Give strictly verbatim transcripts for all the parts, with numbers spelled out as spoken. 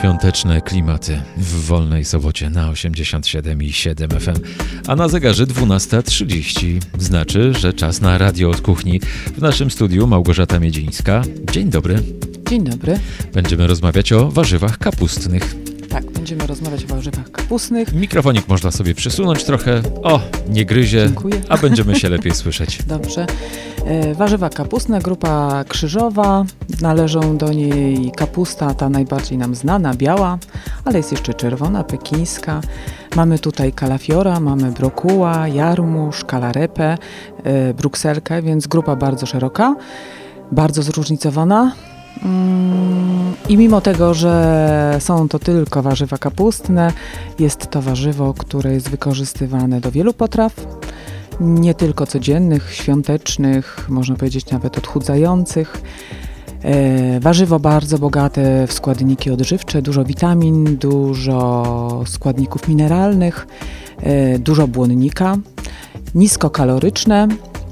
świąteczne klimaty w wolnej sobocie na osiemdziesiąt siedem i siedem F M, a na zegarze dwunasta trzydzieści. Znaczy, że czas na Radio od Kuchni. W naszym studiu Małgorzata Miedzińska. Dzień dobry. Dzień dobry. Będziemy rozmawiać o warzywach kapustnych. Tak, będziemy rozmawiać o warzywach kapustnych. Mikrofonik można sobie przesunąć trochę. O, nie gryzie, Dziękuję. A będziemy się lepiej słyszeć. Dobrze. E, warzywa kapustne, grupa krzyżowa. Należą do niej kapusta, ta najbardziej nam znana, biała, ale jest jeszcze czerwona, pekińska. Mamy tutaj kalafiora, mamy brokuła, jarmuż, kalarepę, e, brukselkę, więc grupa bardzo szeroka, bardzo zróżnicowana. I mimo tego, że są to tylko warzywa kapustne, jest to warzywo, które jest wykorzystywane do wielu potraw, nie tylko codziennych, świątecznych, można powiedzieć nawet odchudzających. E, warzywo bardzo bogate w składniki odżywcze, dużo witamin, dużo składników mineralnych, e, dużo błonnika, niskokaloryczne,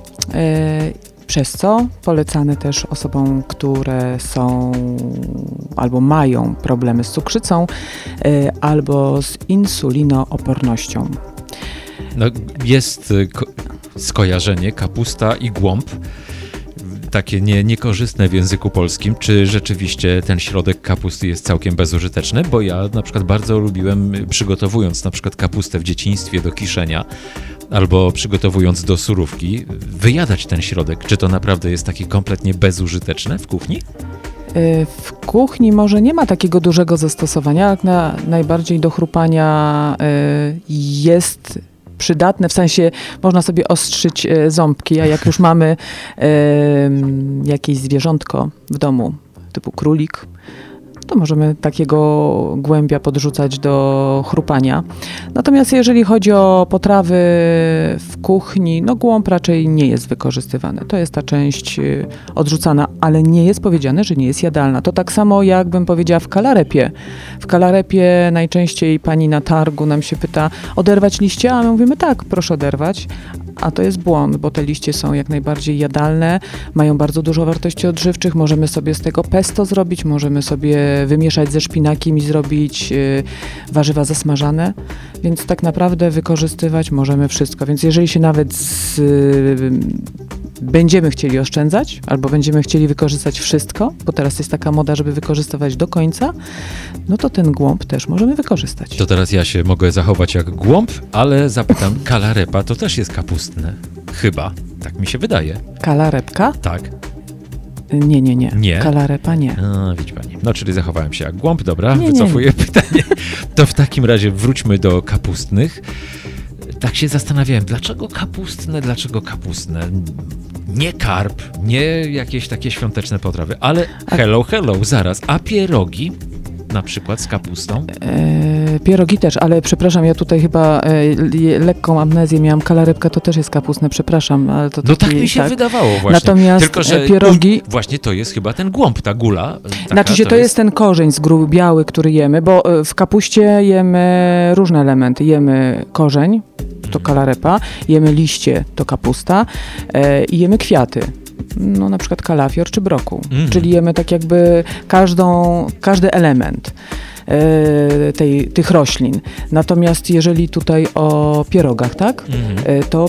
e, przez co polecane też osobom, które są albo mają problemy z cukrzycą, y, albo z insulinoopornością. No, jest ko- skojarzenie kapusta i głąb, takie nie, niekorzystne w języku polskim. Czy rzeczywiście ten środek kapusty jest całkiem bezużyteczny? Bo ja na przykład bardzo lubiłem, przygotowując na przykład kapustę w dzieciństwie do kiszenia, albo przygotowując do surówki, wyjadać ten środek. Czy to naprawdę jest takie kompletnie bezużyteczne w kuchni? W kuchni może nie ma takiego dużego zastosowania, jak na najbardziej do chrupania jest przydatne, w sensie można sobie ostrzyć ząbki, a jak już mamy jakieś zwierzątko w domu, typu królik, to możemy takiego głębia podrzucać do chrupania. Natomiast jeżeli chodzi o potrawy w kuchni, no głąb raczej nie jest wykorzystywany. To jest ta część odrzucana, ale nie jest powiedziane, że nie jest jadalna. To tak samo jak bym powiedziała w kalarepie. W kalarepie najczęściej pani na targu nam się pyta, oderwać liście? A my mówimy tak, proszę oderwać. A to jest błąd, bo te liście są jak najbardziej jadalne, mają bardzo dużo wartości odżywczych, możemy sobie z tego pesto zrobić, możemy sobie wymieszać ze szpinakiem i zrobić y, warzywa zasmażane, więc tak naprawdę wykorzystywać możemy wszystko. Więc jeżeli się nawet z, y, będziemy chcieli oszczędzać, albo będziemy chcieli wykorzystać wszystko, bo teraz jest taka moda, żeby wykorzystywać do końca, no to ten głąb też możemy wykorzystać. To teraz ja się mogę zachować jak głąb, ale zapytam, kalarepa to też jest kapustne. Chyba. Tak mi się wydaje. Kalarepka? Tak. Nie, nie, nie. Nie? Kalarepa nie. No, widzi pani. No, czyli zachowałem się jak głąb. Dobra, nie, wycofuję nie, nie. pytanie. To w takim razie wróćmy do kapustnych. Tak się zastanawiałem, dlaczego kapustne, dlaczego kapustne? Nie karp, nie jakieś takie świąteczne potrawy, ale hello, hello, zaraz. A pierogi? Na przykład z kapustą? E, pierogi też, ale przepraszam, ja tutaj chyba e, lekką amnezję miałam. Kalarepka to też jest kapustne, przepraszam. Ale to no taki, tak mi się tak. wydawało właśnie. Natomiast Tylko, że pierogi... U, właśnie to jest chyba ten głąb, ta gula. Taka, znaczy się, to, to jest... jest ten korzeń z gruby biały, który jemy, bo w kapuście jemy różne elementy. Jemy korzeń, to kalarepa, jemy liście, to kapusta e, i jemy kwiaty. No na przykład kalafior czy brokuł, mm. czyli jemy tak jakby każdą, każdy element e, tej, tych roślin. Natomiast jeżeli tutaj o pierogach, tak, mm. e, to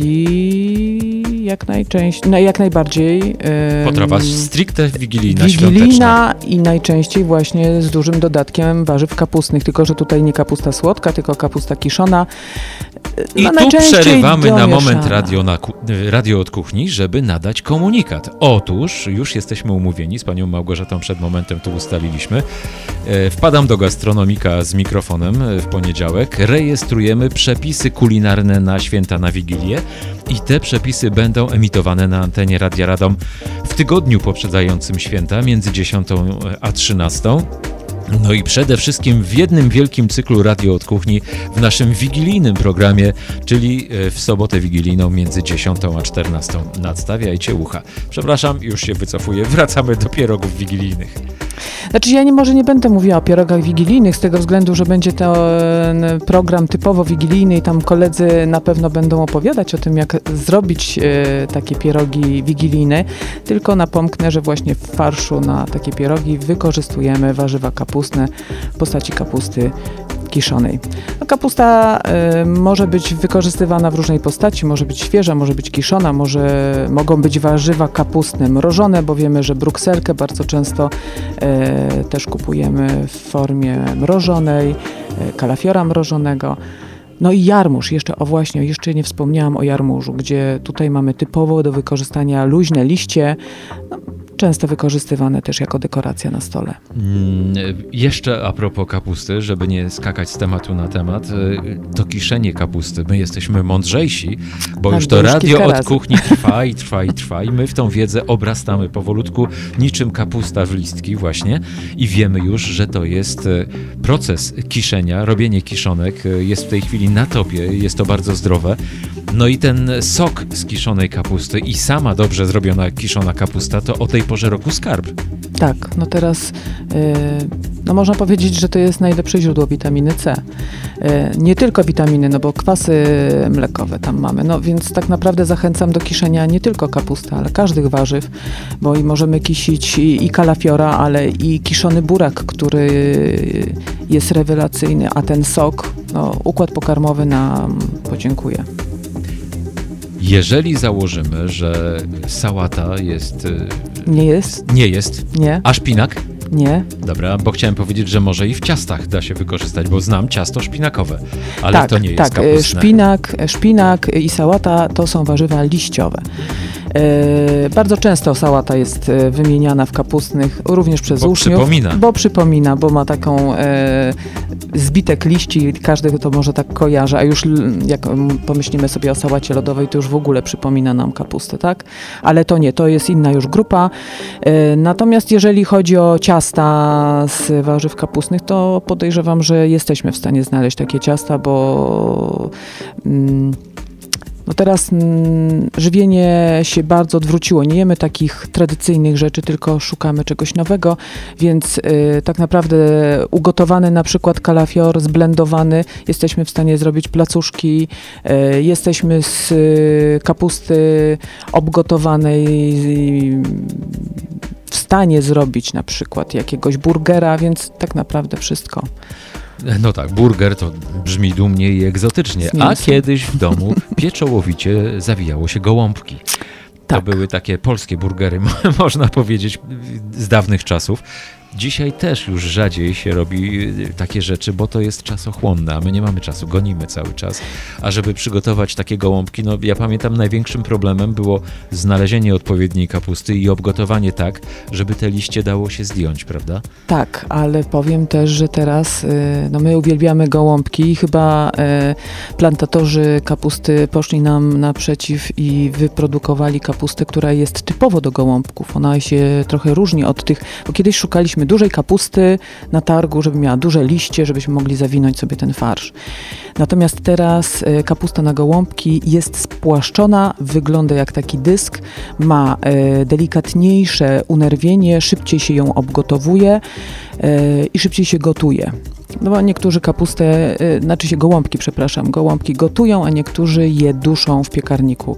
pierogi jak najczęściej, no, jak najbardziej... E, potrawa stricte wigilijna, wigilijna świąteczna. I najczęściej właśnie z dużym dodatkiem warzyw kapustnych, tylko że tutaj nie kapusta słodka, tylko kapusta kiszona. I no, tu przerywamy na moment domieszana. radio, na ku- radio od kuchni, żeby nadać komunikat. Otóż, już jesteśmy umówieni z panią Małgorzatą, przed momentem tu ustaliliśmy. E, wpadam do gastronomika z mikrofonem w poniedziałek. Rejestrujemy przepisy kulinarne na święta, na Wigilię i te przepisy będą emitowane na antenie Radia Radom w tygodniu poprzedzającym święta między dziesiątą a trzynastą. No i przede wszystkim w jednym wielkim cyklu Radio od Kuchni w naszym wigilijnym programie, czyli w sobotę wigilijną między dziesiątą a czternastą. Nadstawiajcie ucha. Przepraszam, już się wycofuję. Wracamy do pierogów wigilijnych. Znaczy ja nie, może nie będę mówiła o pierogach wigilijnych z tego względu, że będzie ten program typowo wigilijny i tam koledzy na pewno będą opowiadać o tym, jak zrobić e, takie pierogi wigilijne. Tylko napomknę, że właśnie w farszu na takie pierogi wykorzystujemy warzywa kapustne kapustne w postaci kapusty kiszonej. No, kapusta y, może być wykorzystywana w różnej postaci, może być świeża, może być kiszona, może, mogą być warzywa kapustne mrożone, bo wiemy, że brukselkę bardzo często y, też kupujemy w formie mrożonej, y, kalafiora mrożonego. No i jarmuż, jeszcze, o właśnie, jeszcze nie wspomniałam o jarmużu, gdzie tutaj mamy typowo do wykorzystania luźne liście, no, często wykorzystywane też jako dekoracja na stole. Mm, jeszcze a propos kapusty, żeby nie skakać z tematu na temat, to kiszenie kapusty. My jesteśmy mądrzejsi, bo Tak, już bo to już radio kilka od razy. kuchni trwa i trwa i trwa i my w tą wiedzę obrastamy powolutku, niczym kapusta w listki właśnie i wiemy już, że to jest e, proces kiszenia, robienie kiszonek e, jest w tej chwili na topie, jest to bardzo zdrowe. No i ten sok z kiszonej kapusty i sama dobrze zrobiona kiszona kapusta to o tej porze roku skarb. Tak, no teraz yy, no można powiedzieć, że to jest najlepsze źródło witaminy C. Yy, nie tylko witaminy, no bo kwasy mlekowe tam mamy, no więc tak naprawdę zachęcam do kiszenia nie tylko kapusty, ale każdych warzyw, bo i możemy kisić i, i kalafiora, ale i kiszony burak, który jest rewelacyjny, a ten sok, no układ pokarmowy nam podziękuje. Jeżeli założymy, że sałata jest... y, Nie jest? Nie jest. Nie? A szpinak? Nie? Dobra, bo chciałem powiedzieć, że może i w ciastach da się wykorzystać, bo znam ciasto szpinakowe, ale tak, to nie jest tak. kapustne. Szpinak, szpinak i sałata to są warzywa liściowe. E, bardzo często sałata jest e, wymieniana w kapustnych, również przez Bo uczniów. przypomina. Bo przypomina, bo ma taką e, zbitek liści, każdy to może tak kojarzy, a już l- jak mm, pomyślimy sobie o sałacie lodowej, to już w ogóle przypomina nam kapustę, tak? Ale to nie, to jest inna już grupa. E, natomiast jeżeli chodzi o ciasta z warzyw kapustnych, to podejrzewam, że jesteśmy w stanie znaleźć takie ciasta, bo mm, no teraz mm, żywienie się bardzo odwróciło. Nie jemy takich tradycyjnych rzeczy, tylko szukamy czegoś nowego, więc y, tak naprawdę ugotowany na przykład kalafior, zblendowany, jesteśmy w stanie zrobić placuszki, y, jesteśmy z y, kapusty obgotowanej y, w stanie zrobić na przykład jakiegoś burgera, więc tak naprawdę wszystko. No tak, burger to brzmi dumnie i egzotycznie, Z a mięsem. kiedyś w domu pieczołowicie zawijało się gołąbki. To Tak. były takie polskie burgery, można powiedzieć, z dawnych czasów. Dzisiaj też już rzadziej się robi takie rzeczy, bo to jest czasochłonne, a my nie mamy czasu, gonimy cały czas. A żeby przygotować takie gołąbki, no ja pamiętam, największym problemem było znalezienie odpowiedniej kapusty i obgotowanie tak, żeby te liście dało się zdjąć, prawda? Tak, ale powiem też, że teraz y, no my uwielbiamy gołąbki i chyba y, plantatorzy kapusty poszli nam naprzeciw i wyprodukowali kapustę, która jest typowo do gołąbków. Ona się trochę różni od tych, bo kiedyś szukaliśmy dużej kapusty na targu, żeby miała duże liście, żebyśmy mogli zawinąć sobie ten farsz. Natomiast teraz y, kapusta na gołąbki jest spłaszczona, wygląda jak taki dysk, ma y, delikatniejsze unerwienie, szybciej się ją obgotowuje y, i szybciej się gotuje. No bo niektórzy kapustę, y, znaczy się gołąbki, przepraszam, gołąbki gotują, a niektórzy je duszą w piekarniku.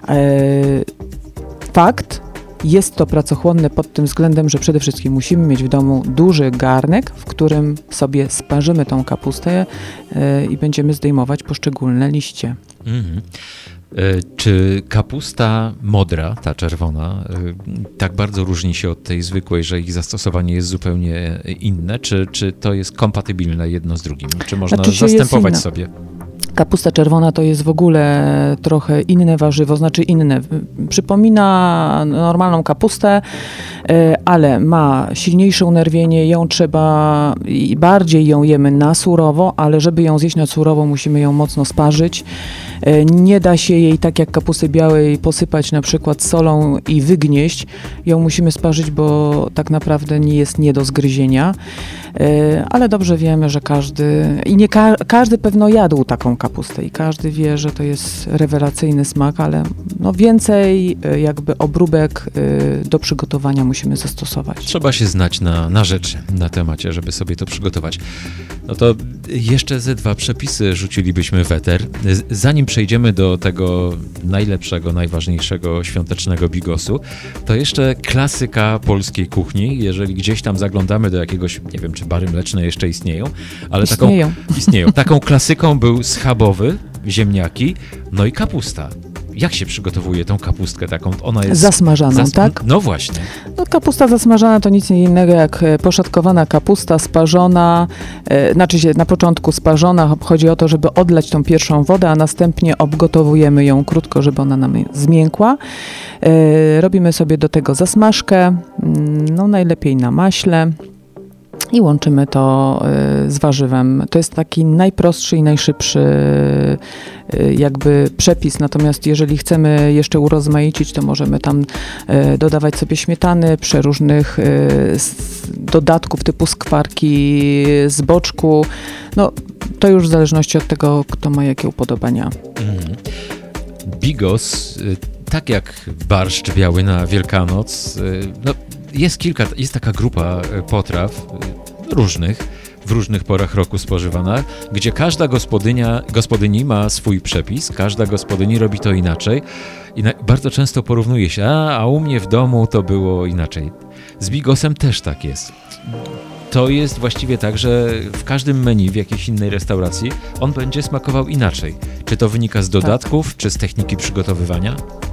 Y, fakt, jest to pracochłonne pod tym względem, że przede wszystkim musimy mieć w domu duży garnek, w którym sobie sparzymy tą kapustę y, i będziemy zdejmować poszczególne liście. Mhm. E, Czy kapusta modra, ta czerwona, e, tak bardzo różni się od tej zwykłej, że ich zastosowanie jest zupełnie inne? Czy, czy to jest kompatybilne jedno z drugim? Czy można Znaczy się jest zastępować inna. sobie? Kapusta czerwona to jest w ogóle trochę inne warzywo, znaczy inne. Przypomina normalną kapustę, e, ale ma silniejsze unerwienie, ją trzeba i bardziej ją jemy na surowo, ale żeby ją zjeść na surowo, musimy ją mocno sparzyć. E, Nie da się jej tak jak kapusty białej posypać na przykład solą i wygnieść. Ją musimy sparzyć, bo tak naprawdę nie jest nie do zgryzienia. E, Ale dobrze wiemy, że każdy, i nie ka- każdy pewno jadł taką kapustę i każdy wie, że to jest rewelacyjny smak, ale no więcej y, jakby obróbek y, do przygotowania musimy zastosować. Trzeba się znać na, na rzeczy, na temacie, żeby sobie to przygotować. No to jeszcze ze dwa przepisy rzucilibyśmy w eter. Z- Zanim przejdziemy do tego najlepszego, najważniejszego świątecznego bigosu, to jeszcze klasyka polskiej kuchni. Jeżeli gdzieś tam zaglądamy do jakiegoś, nie wiem, czy bary mleczne jeszcze istnieją, ale Istnieją. taką istnieją. Taką klasyką był schabowy, ziemniaki, no i kapusta. Jak się przygotowuje tą kapustkę taką? Ona jest Zasmażaną, zas- tak? No właśnie. No, kapusta zasmażana to nic innego jak e, poszatkowana kapusta sparzona, e, znaczy się na początku sparzona. Chodzi o to, żeby odlać tą pierwszą wodę, a następnie obgotowujemy ją krótko, żeby ona nam zmiękła. E, robimy sobie do tego zasmażkę, mm, no najlepiej na maśle. I łączymy to y, z warzywem. To jest taki najprostszy i najszybszy y, jakby przepis. Natomiast jeżeli chcemy jeszcze urozmaicić, to możemy tam y, dodawać sobie śmietany, przeróżnych y, s- dodatków typu skwarki z boczku. No to już w zależności od tego, kto ma jakie upodobania. Mhm. Bigos, y, tak jak barszcz biały na Wielkanoc, y, no jest kilka, jest taka grupa y, potraw y, różnych, w różnych porach roku spożywana, gdzie każda gospodynia, gospodyni ma swój przepis, każda gospodyni robi to inaczej i na, bardzo często porównuje się, a, a u mnie w domu to było inaczej. Z bigosem też tak jest. To jest właściwie tak, że w każdym menu w jakiejś innej restauracji on będzie smakował inaczej. Czy to wynika z dodatków, czy z techniki przygotowywania?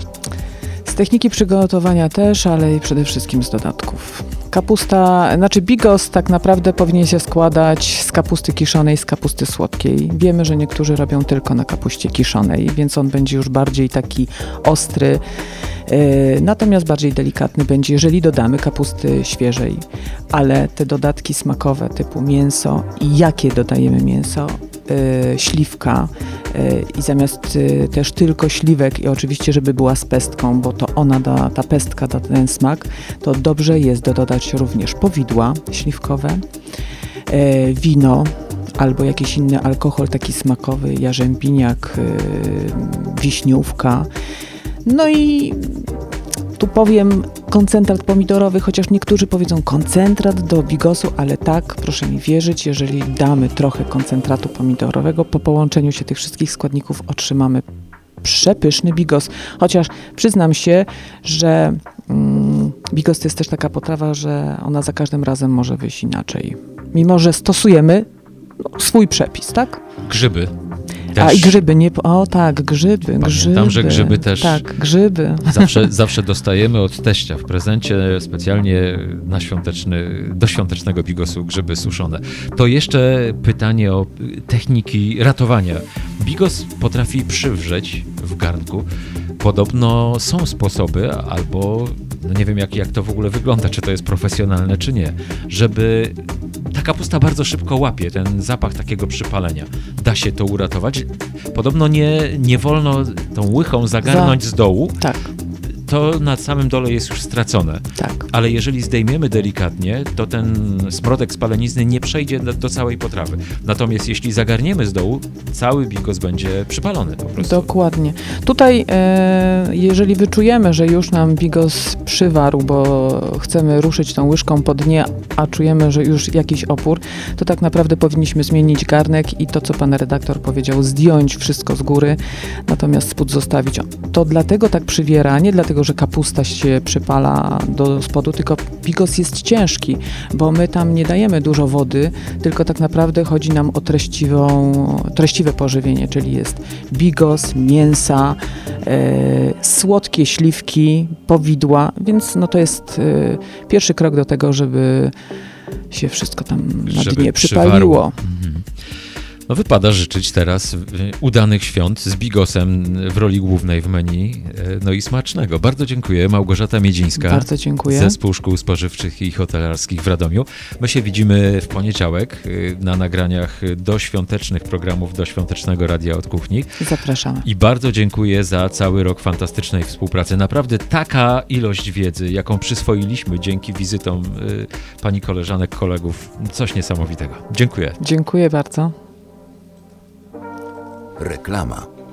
Z techniki przygotowania też, ale i przede wszystkim z dodatków. Kapusta, znaczy bigos tak naprawdę powinien się składać z kapusty kiszonej, z kapusty słodkiej. Wiemy, że niektórzy robią tylko na kapuście kiszonej, więc on będzie już bardziej taki ostry. Yy, natomiast bardziej delikatny będzie, jeżeli dodamy kapusty świeżej. Ale te dodatki smakowe typu mięso i jakie dodajemy mięso, yy, śliwka yy, i zamiast yy, też tylko śliwek i oczywiście, żeby była z pestką, bo to ona da, ta pestka da ten smak, to dobrze jest dodać również powidła śliwkowe, yy, wino albo jakiś inny alkohol taki smakowy, jarzębiniak, yy, wiśniówka. No i tu powiem koncentrat pomidorowy, chociaż niektórzy powiedzą koncentrat do bigosu, ale tak, proszę mi wierzyć, jeżeli damy trochę koncentratu pomidorowego, po połączeniu się tych wszystkich składników otrzymamy przepyszny bigos. Chociaż przyznam się, że mm, bigos to jest też taka potrawa, że ona za każdym razem może wyjść inaczej. Mimo że stosujemy no, swój przepis, tak? Grzyby. A Też i grzyby, nie, o tak, grzyby, Pamiętam, grzyby. że grzyby też- Tak, grzyby. Zawsze, zawsze dostajemy od teścia w prezencie specjalnie na świąteczny, do świątecznego bigosu grzyby suszone. To jeszcze pytanie o techniki ratowania. Bigos potrafi przywrzeć w garnku. Podobno są sposoby, albo no nie wiem jak, jak to w ogóle wygląda, czy to jest profesjonalne, czy nie, żeby ta kapusta bardzo szybko łapie ten zapach takiego przypalenia. Da się to uratować. Podobno nie, nie wolno tą łychą zagarnąć z dołu, Tak, to na samym dole jest już stracone. tak. Ale jeżeli zdejmiemy delikatnie, to ten smrodek spalenizny nie przejdzie do, do całej potrawy. Natomiast jeśli zagarniemy z dołu, cały bigos będzie przypalony po prostu. Dokładnie. Tutaj, e, jeżeli wyczujemy, że już nam bigos przywarł, bo chcemy ruszyć tą łyżką po dnie, a czujemy, że już jakiś opór, to tak naprawdę powinniśmy zmienić garnek i to, co pan redaktor powiedział, zdjąć wszystko z góry, natomiast spód zostawić. To dlatego tak przywiera, nie dlatego, że kapusta się przypala do spodu, tylko bigos jest ciężki, bo my tam nie dajemy dużo wody, tylko tak naprawdę chodzi nam o treściwą, treściwe pożywienie, czyli jest bigos, mięsa, e, słodkie śliwki, powidła, więc no to jest e, pierwszy krok do tego, żeby się wszystko tam na Żeby dnie przywarło. przypaliło. Mhm. No wypada życzyć teraz y, udanych świąt z bigosem w roli głównej w menu, y, no i smacznego. Bardzo dziękuję. Małgorzata Miedzińska. Bardzo dziękuję. Zespół Szkół Spożywczych i Hotelarskich w Radomiu. My się widzimy w poniedziałek y, na nagraniach do świątecznych programów, do świątecznego Radia od Kuchni. Zapraszamy. I bardzo dziękuję za cały rok fantastycznej współpracy. Naprawdę taka ilość wiedzy, jaką przyswoiliśmy dzięki wizytom y, pani koleżanek, kolegów, coś niesamowitego. Dziękuję. Dziękuję bardzo. Reklama.